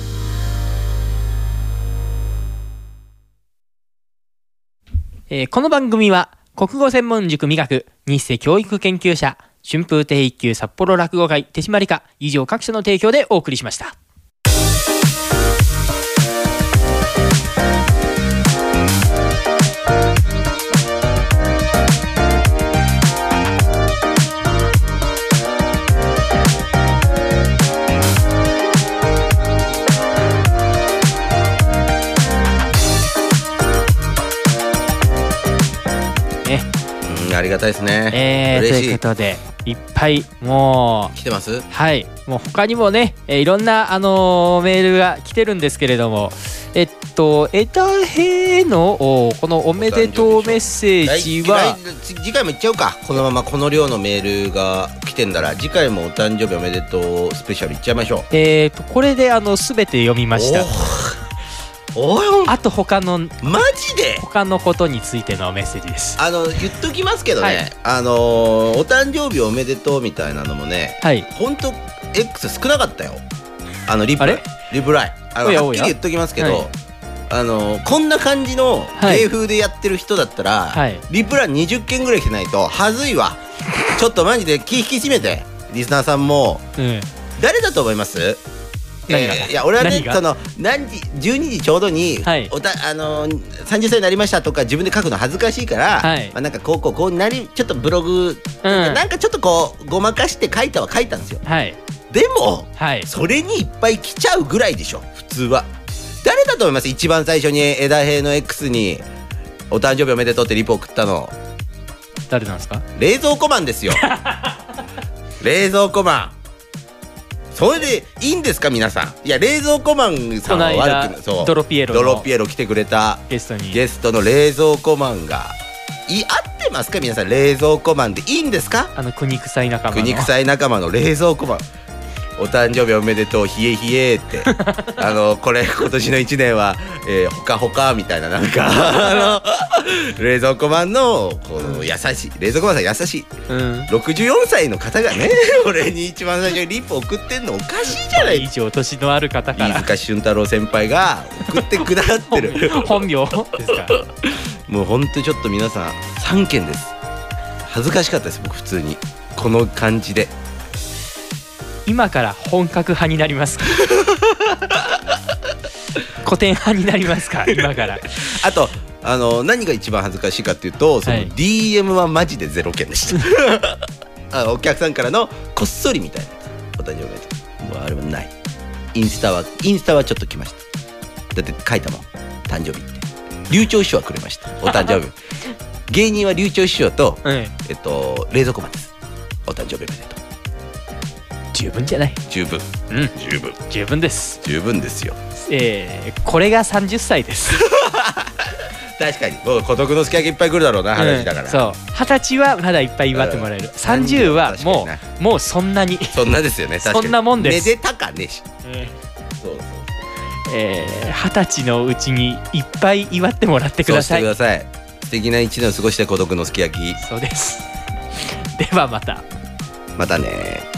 S3: えー、この番組は国語専門塾美学、日世教育研究者、春風亭一級札幌落語会手締まり課以上各社の提供でお送りしました。
S4: ありがたいですね。
S3: えー、ということでいっぱいもう
S4: 来てます。
S3: はい、もう他にもね、えー、いろんな、あのー、メールが来てるんですけれども、えっと枝平のこのおめでとうメッセージは
S4: 次回もいっちゃうか。このままこの量のメールが来てんだら次回もお誕生日おめでとうスペシャルいっちゃいましょう。
S3: えーとこれであの全て読みました。
S4: おい、あ
S3: と他の
S4: マジで
S3: 他のことについてのメッセージです。
S4: あの言っときますけどね、はい、あのー、お誕生日おめでとうみたいなのもね、
S3: はい、
S4: ほんと X 少なかったよ。あのリプライリプライあの
S3: おやおや
S4: はっきり言っときますけど、
S3: はい、
S4: あのー、こんな感じの芸風でやってる人だったら、はい、リプライにじゅっけんぐらい来てないとはずいわ。ちょっとマジで気引き締めてリスナーさんも、うん、誰だと思います？えー、いや俺はねその何時じゅうにじちょうどに、はい、おたあのー、さんじゅっさいになりましたとか自分で書くの恥ずかしいから、はい、まあ、なんかこうこうこうなりちょっとブログ、うん、なんかちょっとこうごまかして書いたは書いたんですよ、はい、でも、はい、それにいっぱい来ちゃうぐらいでしょ普通は。誰だと思います？一番最初に枝平の X にお誕生日おめでとうってリポ送ったの
S3: 誰なんですか？
S4: 冷蔵庫マンですよ。冷蔵庫マンそれでいいんですか皆さん。いや冷蔵庫マンさんは悪くそう
S3: ドロピエロ
S4: ドロピエロ来てくれた
S3: ゲストに
S4: ゲストの冷蔵庫マンがい合ってますか皆さん。冷蔵庫マンでいいんですか？
S3: あの国臭い仲間の
S4: 国臭い仲間の冷蔵庫マンお誕生日おめでとうひえひえってあのこれ今年のいちねんは、えー、ほかほかみたいななんかあの冷蔵庫マンのこの優しい冷蔵庫マンさん優しい、うん、ろくじゅうよんさいの方がね俺に一番最初にリップ送ってんのおかしいじゃない。
S3: 以上年のある方から
S4: 飯塚俊太郎先輩が送ってくださってる
S3: 本名ですか？
S4: もうほんとちょっと皆さんさんけんです。恥ずかしかったです僕普通にこの感じで。
S3: 今から本格派になりますか？古典派になりますか？今から
S4: あとあの何が一番恥ずかしいかっていうとその ディーエム はマジでゼロけんでしたあお客さんからのこっそりみたいなお誕生日もうあれはない。インスタはインスタはちょっと来ました。だって書いたもん誕生日って流暢師匠はくれましたお誕生日芸人は流暢師匠と、うん、えっと冷蔵庫マンですお誕生日おめでとう。
S3: 十分じゃない？
S4: 十分、
S3: うん、
S4: 十分
S3: 十分です
S4: 十分ですよ。
S3: えー、これがさんじゅっさいです
S4: 確かにもう孤独のすき焼きいっぱい来るだろうな話だから、うん、
S3: そうはたちはまだいっぱい祝ってもらえる、うん、さんじゅうはもうもうそんなに
S4: そんなですよね。確かに
S3: そんなもんです。
S4: めでたかねし、うん、そうそうそう
S3: えー、はたちのうちにいっぱい祝ってもらってください。
S4: そうしてください。素敵な一年を過ごして孤独のすき焼き。
S3: そうですではまた
S4: またね。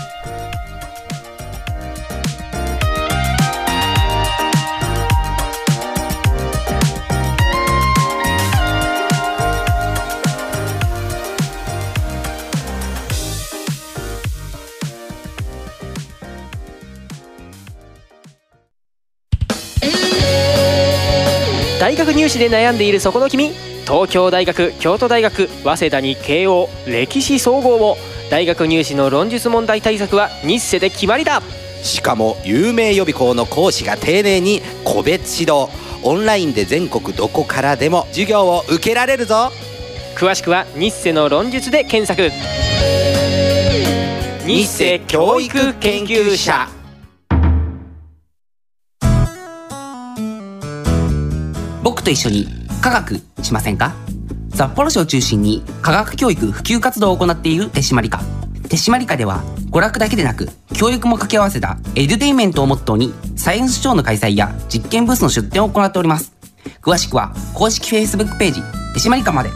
S3: 大学入試で悩んでいるそこの君、東京大学、京都大学、早稲田に慶応、歴史総合も大学入試の論述問題対策は日世で決まりだ。
S4: しかも有名予備校の講師が丁寧に個別指導。オンラインで全国どこからでも授業を受けられるぞ。
S3: 詳しくは日世の論述で検索。日世教育研究者。
S5: 僕と一緒に科学しませんか？札幌市を中心に科学教育普及活動を行っている手締まり課。手締まり課では娯楽だけでなく教育も掛け合わせたエデュテインメントをモットーにサイエンスショーの開催や実験ブースの出展を行っております。詳しくは公式 Facebook ページ手締まりかまで。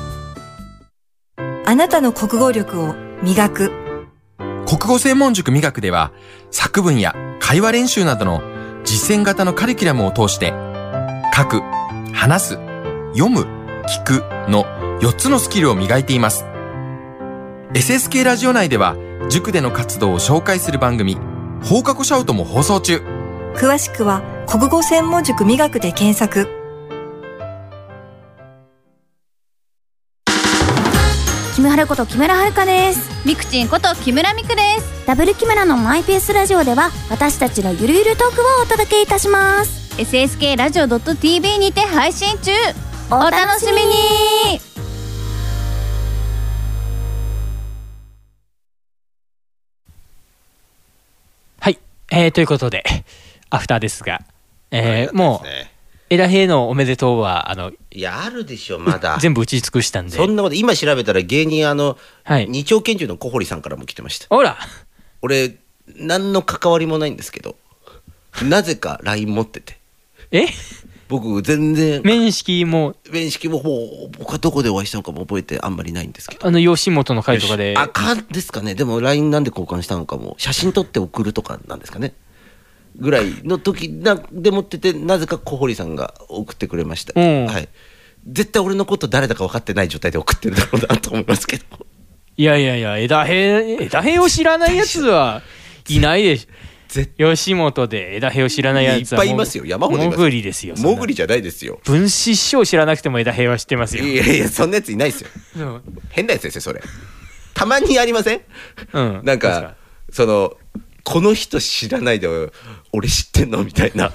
S6: あなたの国語力を磨く
S7: 国語専門塾磨くでは、作文や会話練習などの実践型のカリキュラムを通して、書く、話す、読む、聞くのよっつのスキルを磨いています。エスエスケー ラジオ内では、塾での活動を紹介する番組、放課後シャウトも放送中。
S6: 詳しくは国語専門塾磨くで検索。
S8: キムハルこと木村遥です。
S9: みくちんこと木村みくです。
S8: ダブル木村のマイペースラジオでは私たちのゆるゆるトークをお届けいたします。
S9: エスエスケー ラジオ .tv にて配信中。お楽しみに。
S3: はい、えー、ということでアフターですが、えー、もう枝平のおめでとうはあの
S4: いやあるでしょまだ
S3: 全部打ち尽くしたんで。
S4: そんなこと今調べたら芸人あの、
S3: はい、
S4: 二丁拳銃の小堀さんからも来てました。
S3: ほら
S4: 俺何の関わりもないんですけどなぜか ライン 持ってて
S3: え
S4: 僕全然
S3: 面識も
S4: 面識ももう僕はどこでお会いしたのかも覚えてあんまりないんですけど、
S3: あの吉本の会とかで
S4: あかんですかね。でも ライン なんで交換したのかも写真撮って送るとかなんですかねぐらいの時なで持ってて、なぜか小堀さんが送ってくれました、
S3: うん
S4: はい、絶対俺のこと誰だか分かってない状態で送ってるだろうなと思いますけど
S3: いやいやいや枝平枝平を知らないやつはいないでしょ吉本で枝平を知らないやつはい
S4: っぱいいますよ。山ほどいます。
S3: もぐりですよ。
S4: もぐりじゃないですよ。
S3: 分子師匠知らなくても枝平は知ってますよ。
S4: いやいやそんなやついないですよ変なやつですよそれ。たまにありません、うん、なんかそのこの人知らないで俺知ってんのみたいな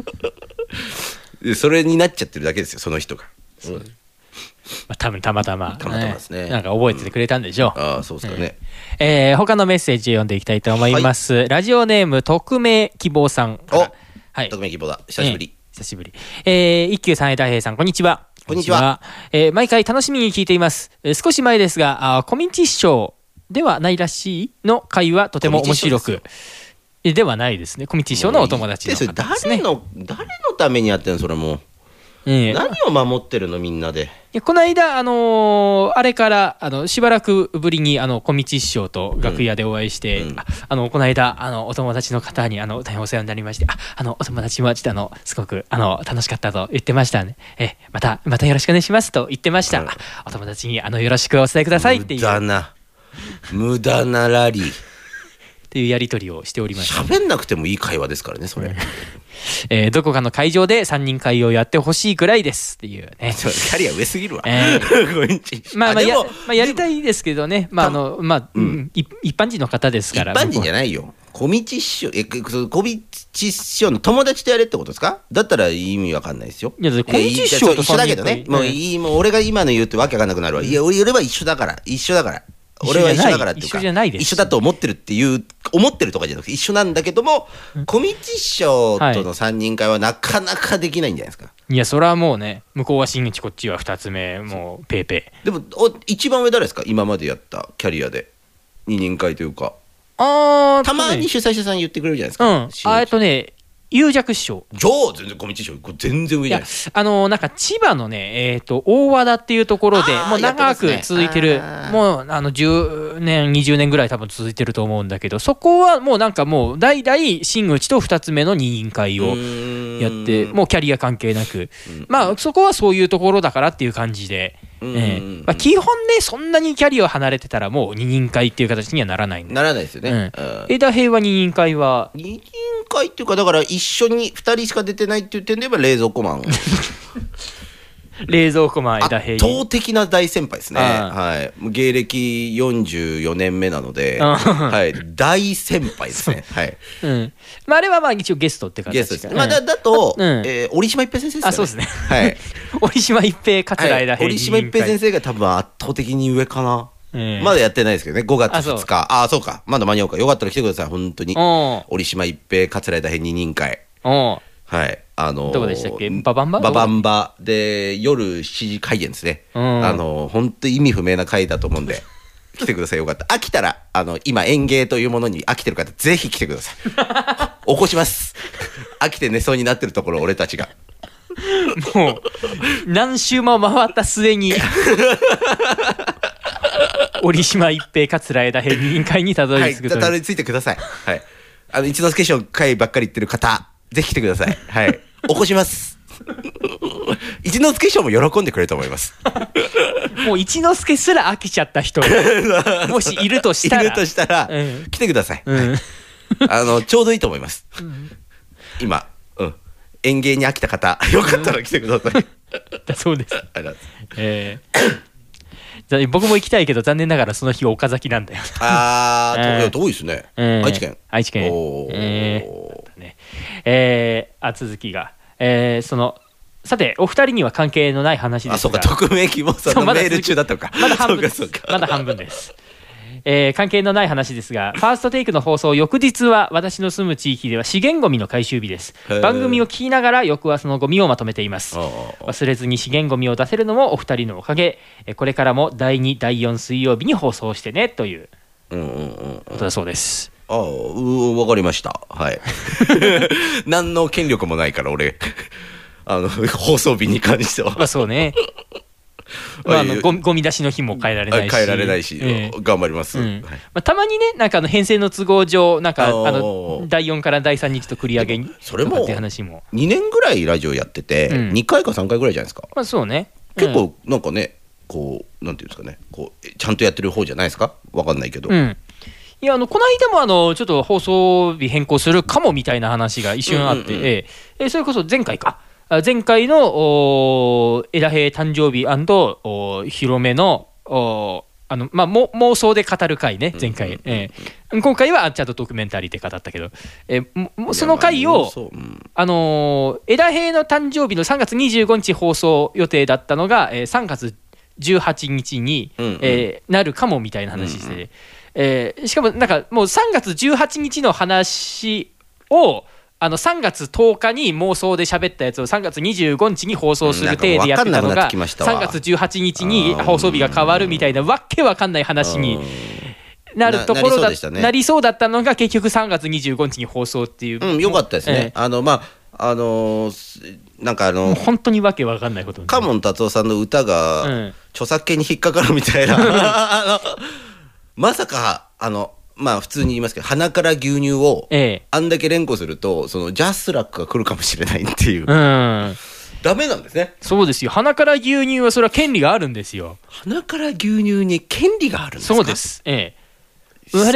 S4: それになっちゃってるだけですよその人が、うん、ま
S3: あ、多分たまたま
S4: たまたまですね、
S3: なんか覚えててくれたんでしょう、
S4: うん、ああそうですかね、
S3: えー、他のメッセージ読んでいきたいと思います、はい、ラジオネーム匿名希望さん。
S4: お、
S3: はい、
S4: 匿名希望だ久しぶり、
S3: えー、久しぶり、えー、一休さん枝平さんこんにちは。
S4: こんにちは。
S3: えー、毎回楽しみに聞いています。えー、少し前ですがあコミュニティショーではないらしいの会はとても面白くではないですね。コミュニティショーのお友達の方ですね。
S4: 誰の誰のためにやってんのそれも、えー、何を守ってるのみんなで。
S3: いやこの間、あのー、あれからあのしばらくぶりにあの小道師匠と楽屋でお会いして、うんうん、ああのこの間あのお友達の方にあの大変お世話になりまして、ああのお友達もちょっとあのすごくあの楽しかったと言ってましたね。えまたまたよろしくお願いしますと言ってました、うん、お友達にあのよろしくお伝えくださいっていう
S4: 無駄な無駄なラリー
S3: っていうやり取りをしておりました。
S4: 喋んなくてもいい会話ですからねそれ、
S3: えー、どこかの会場でさんにん会をやってほしいくらいですっていうね。
S4: キャリア上すぎるわ、
S3: えー、まあまあ や, まあやりたいですけどね、まああのまあ、うん、一般人の方ですから。
S4: 一般人じゃないよ小道師匠。え小道師匠の友達とやれってことですか。だったら意味わかんないですよ。
S3: いや小道師匠と
S4: 一緒だけどね、もういいもう俺が今の言うとわけわかんなくなるわ。いや俺よりは一緒だから一緒だから俺は一緒だからっていうか、一緒だと思ってるっていう思ってるとかじゃなくて一緒なんだけども、小道師匠とのさんにん会はなかなかできないんじゃないですか。
S3: いやそれはもうね、向こうは真打ちこっちはふたつめもうペーペ
S4: ー。でもお一番上誰ですか今までやったキャリアでににん会というか。
S3: あー
S4: たまに主催者さん言ってくれるじゃないですか。
S3: うん、あえっとね有弱師匠。
S4: じゃあ全然小道師匠全然上じゃないです。
S3: あのなんか千葉のね、えー、と大和田っていうところでもう長く続いてる、ね、もうあのじゅうねんにじゅうねんぐらい多分続いてると思うんだけど、そこはもうなんかもう代々真打ちとふたつめの二人会をやってもうキャリア関係なく、まあそこはそういうところだからっていう感じで。えーまあ、基本ねそんなにキャリアを離れてたらもう二人会っていう形にはならないんで。
S4: ならないですよね、うん
S3: うん、枝平は二人会は
S4: 二人会っていうかだから一緒にふたりしか出てないっていう点で言えば冷蔵庫マン
S3: 冷蔵庫マン枝平
S4: 圧倒的な大先輩ですね、はい、芸歴よんじゅうよねんめなので、はい、大先輩ですね、はい、
S3: うんまあ、あれはまあ一応ゲストって形
S4: ゲストです、ね、まあ、だ, だと、うんえー、折島一平先生ですよね。
S3: あそうですね、
S4: はい、
S3: 折島一平桂枝平、
S4: はい、折島一平先生が多分圧倒的に上かな、えー、まだやってないですけどねごがつふつか。ああそうかまだ間に合うか。よかったら来てください本当に。折島一平桂枝平二人会。
S3: お
S4: はいあのー、
S3: どこでしたっけ。ババンバ
S4: ババンバで夜しちじ開演ですね。あのー、本当意味不明な回だと思うんで来てください。よかった。飽きたら、あの、今園芸というものに飽きてる方、ぜひ来てください。起こします。飽きて寝そうになってるところ、俺たちが。
S3: もう、何周も回った末に、折島一平桂枝編委員会にたどり着くと。
S4: はい、たどり着いてください。はい。あの、一之輔師匠会ばっかり言ってる方、ぜひ来てください。はい。起こします。一之輔師匠も喜んでくれると思います。
S3: もう一之輔すら飽きちゃった人もしいるとしたら
S4: いるとしたら、うん、来てください、うんはい、あのちょうどいいと思います、うん、今、うん、園芸に飽きた方よかったら来てください、
S3: だそうです、えー、僕も行きたいけど残念ながらその日岡崎なんだよ。
S4: あー、えー、遠いですね、えー、愛知県
S3: 愛知県おー、えーねえー、あ続きが、えー、そのさてお二人には関係のない話ですが、あ、
S4: そうか、匿名希望さんのメール中だったのか、
S3: まだ半分ですまだ半分です、えー、関係のない話ですが、ファーストテイクの放送翌日は私の住む地域では資源ゴミの回収日です。番組を聞きながら翌朝のゴミをまとめています。忘れずに資源ゴミを出せるのもお二人のおかげ。これからもだいにだいよん水曜日に放送してねということだそうです。
S4: ああ、わかりました。はい何の権力もないから俺あの放送日に関しては
S3: まあそうねまあ、あのゴミ、ゴミ出しの日も変えられないし
S4: 変えられないし、えー、頑張ります、うん、
S3: まあ、たまにね、なんかあの編成の都合上なんかあのだいよんからだいさんにちと繰り上げに
S4: それも
S3: って話も
S4: にねんぐらいラジオやってて、うん、にかいかさんかいぐらいじゃないですか。
S3: まあそうね、
S4: 結構なんかね、こうなんていうんですかね、こうちゃんとやってる方じゃないですか、わかんないけど、
S3: うん、いや、あのこの間もあのちょっと放送日変更するかもみたいな話が一瞬あって、うんうんうん、えー、それこそ前回か前回の枝平誕生日&広めのあの、まあ、も妄想で語る回ね、前回、うんうんうんうん、えー、今回はちゃんとドキュメンタリーで語ったけど、えー、その回を、うん、あのー、枝平の誕生日のさんがつにじゅうごにち放送予定だったのが、えー、さんがつじゅうはちにちに、うんうん、えー、なるかもみたいな話して、うんうん、えー、しかもなんかもうさんがつじゅうはちにちの話をあのさんがつとおかに妄想で喋ったやつをさんがつにじゅうごにちに放送する体でやってたのがさんがつじゅうはちにちに放送日が変わるみたいなわけわかんない話になるところだ な, な, り そうでしたね、なりそうだったのが結局さんがつにじゅうごにちに放送っていう、
S4: うん、よかったですね、えー、あのまああのー、なんかあの
S3: 本当にわけわかんないこと、ね、
S4: カモン達夫さんの歌が、うん、著作権に引っかかるみたいなあのまさかあのまあ普通に言いますけど、鼻から牛乳をあんだけ連呼すると、そのジャスラックが来るかもしれないっていう、うん、ダメなんですね。
S3: そうですよ、鼻から牛乳はそれは権利があるんですよ。
S4: 鼻から牛乳に権利があるんですか。
S3: そうです、ええ、我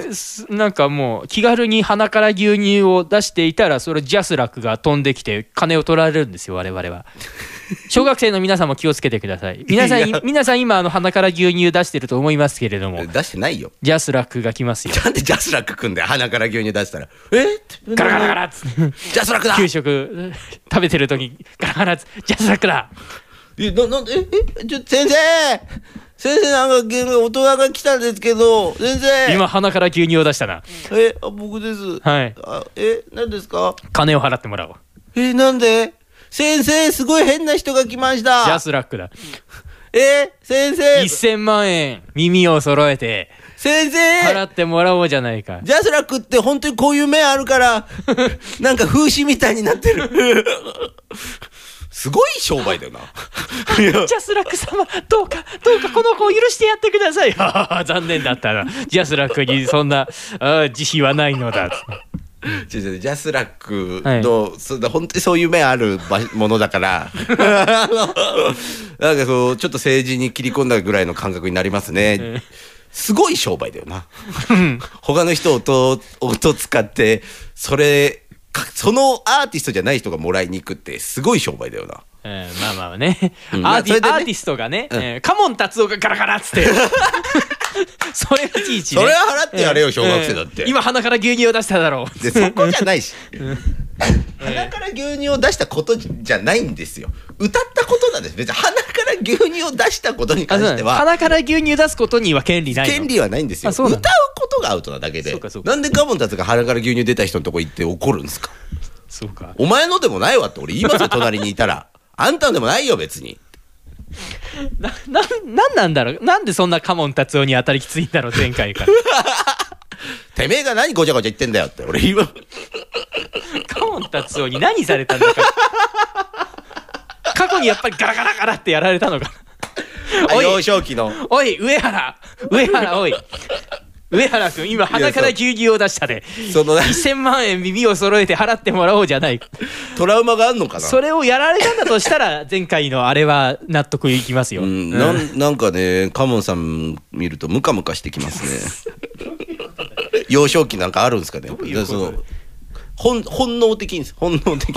S3: 々なんかもう気軽に鼻から牛乳を出していたら、それジャスラックが飛んできて金を取られるんですよ、我々は。小学生の皆さんも気をつけてください。皆さん皆さん今あの鼻から牛乳出してると思いますけれども、
S4: 出してないよ。
S3: ジャスラックが来ますよ。
S4: なんでジャスラック来んだよ、鼻から牛乳出したら。え
S3: ガラガラガラッつ
S4: ジャスラックだ。
S3: 給食食べてる時ガラガラッつジャスラックだ。
S4: えななんええちょ先生先生、なんか大人が来たんですけど、先生
S3: 今鼻から牛乳を出したな。
S4: えあ僕です。
S3: はい。
S4: あえ何ですか。
S3: 金を払ってもらおう。
S4: えなんで。先生すごい変な人が来ました。
S3: ジャスラックだ。
S4: え先生
S3: せんまんえん耳を揃えて
S4: 先生
S3: 払ってもらおうじゃないか。
S4: ジャスラックって本当にこういう面あるからなんか風刺みたいになってるすごい商売だよな
S3: ジャスラック様どうかどうかこの子を許してやってください残念だったな。ジャスラックにそんなあ慈悲はないのだ
S4: ジャスラックの、はい、そ本当にそういう面あるものだからなんかこうちょっと政治に切り込んだぐらいの感覚になりますね、えー、すごい商売だよな他の人音音使ってそれそのアーティストじゃない人がもらいに行くってすごい商売だよな。
S3: えー、まあまあね、うん、アーティ、まあね、アーティストがね、うん、えー、カモン達夫がガラガラっつってそれはいちいちね、
S4: それは払ってやれよ、小学生だって、
S3: えー、今鼻から牛乳を出しただろう
S4: でそこじゃないし鼻から牛乳を出したことじゃないんですよ、歌ったことなんです。別に鼻から牛乳を出したことに関しては
S3: 鼻から牛乳出すことには権利ないの。
S4: 権利はないんですよ。歌うことがアウトなだけで。なんでカモン達夫が鼻から牛乳出た人のとこ行って怒るんですか。
S3: そうか、
S4: お前のでもないわって俺言いますよ隣にいたらあんたのでもないよ別に。
S3: な、な、なんなんだろう。なんでそんなカモン達夫に当たりきついんだろう、前回から。
S4: てめえが何ごちゃごちゃ言ってんだよって俺今
S3: カモン達夫に何されたんだか。過去にやっぱりガラガラガラってやられたのか。
S4: おい幼少期の
S3: おい上原上原おい上原君今鼻から牛乳を出したで
S4: その
S3: せんまんえん耳を揃えて払ってもらおうじゃないか。
S4: トラウマがあんのかな。
S3: それをやられたんだとしたら前回のあれは納得いきますよ、
S4: うん、な, んなんかねカモンさん見るとムカムカしてきますね幼少期なんかあるんですかね。いやその 本, 本能的にです本能的に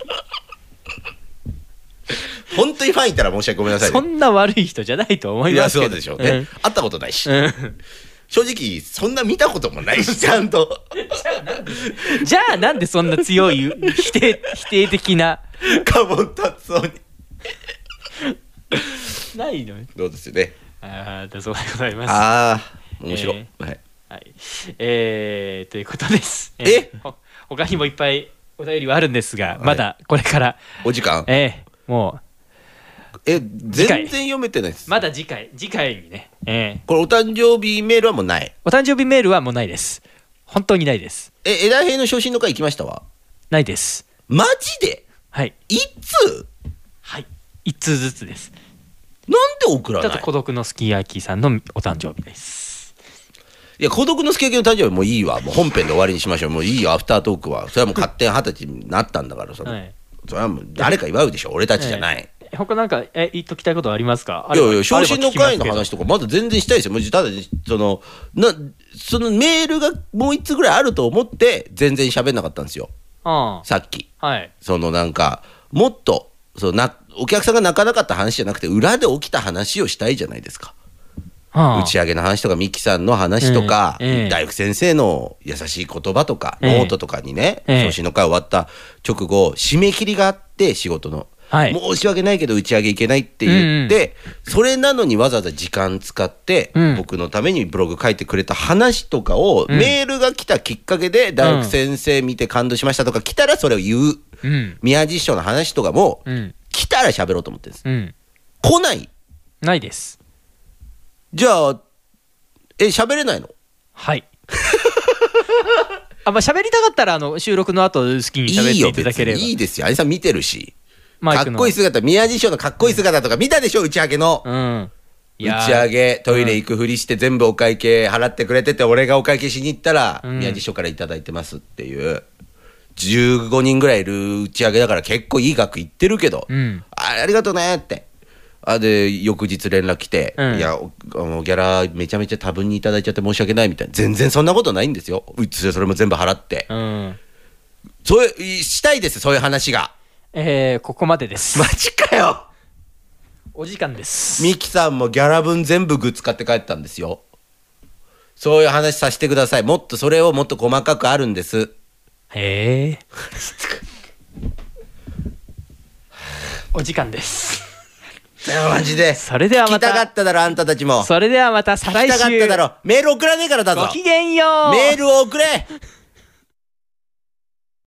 S4: 本当にファンいたら申し訳ごめんなさい、ね、
S3: そんな悪い人じゃないと思いますけど。
S4: いやそうでしょうね、うん、会ったことないし、
S3: うん、
S4: 正直そんな見たこともないしちゃんと
S3: じゃあなんでそんな強い否定否定的な
S4: カモン達夫に
S3: ないの。
S4: どうですよね。
S3: ああだそうでございます。
S4: ああ面白い、
S3: えー、
S4: はい、
S3: はい、えー、ということです。
S4: ええ
S3: ほ他にもいっぱいお便りはあるんですが、はい、まだこれから
S4: お時間
S3: えー、もう
S4: え全然読めてないです。
S3: まだ次回次回にね、え
S4: ー、これお誕生日メールはもうない。
S3: お誕生日メールはもうないです。本当にないです。
S4: え枝平の昇進の会行きましたわ。
S3: ないです。
S4: マジで。
S3: はい
S4: いつ
S3: はい一通ずつです。
S4: なんで送らない。
S3: だと孤独のすき焼きさんのお誕生日です。
S4: いや孤独のすき焼きの誕生日もういいわ。もう本編で終わりにしましょう。もういいよアフタートークは。それはもう勝手に二十歳になったんだからそれ、はい、それはもう誰か祝うでしょ俺たちじゃない、はい。
S3: 他なんかえ言っときたいことありますか。
S4: いやいや昇進の会の話とかまだ全然したいですよ。もうただそのなそのメールがもう一つぐらいあると思って全然喋んなかったんですよ。
S3: ああ
S4: さっき、
S3: はい、
S4: そのなんかもっとそのなお客さんが泣かなかった話じゃなくて裏で起きた話をしたいじゃないですか。はあ、打ち上げの話とかミキさんの話とか、えーえー、大工先生の優しい言葉とか、えー、ノートとかにね昇進の会終わった直後締め切りがあって仕事の。はい、申し訳ないけど打ち上げいけないって言って、うん、それなのにわざわざ時間使って、うん、僕のためにブログ書いてくれた話とかを、うん、メールが来たきっかけで大学先生見て感動しましたとか来たらそれを言う、うん、宮地師匠の話とかも、うん、来たら喋ろうと思ってるんです、うん、来ない
S3: ないです。
S4: じゃあえ喋れないの。
S3: はいあ、まあ、喋りたかったらあの収録の後好きに喋っていただければ
S4: いいよ。いいですよ。兄さん見てるしかっこいい姿、宮地師匠のかっこいい姿とか見たでしょ打ち上げの、うん、打ち上げトイレ行くふりして全部お会計払ってくれてて、うん、俺がお会計しに行ったら、うん、宮地師匠からいただいてますっていうじゅうごにんぐらいいる打ち上げだから結構いい額いってるけど、うん、あ, ありがとうねってあで翌日連絡来て、うん、いやあのギャラめちゃめちゃ多分にいただいちゃって申し訳ないみたいな。全然そんなことないんですよ。うちそれも全部払って、うん、そういうしたいですそういう話が。
S3: えー、ここまでです。
S4: マジかよ。
S3: お時間です。
S4: ミキさんもギャラ分全部グッズ買って帰ったんですよ。そういう話させてください。もっとそれをもっと細かくあるんです。
S3: へえお時間です。
S4: マジで
S3: それではまた
S4: 聞きたかっただろあんたたちも。
S3: それではまた再来週
S4: 聞きたかっただろ。メール送らねえからだぞ。
S3: ごきげんよう。
S4: メールを送れ。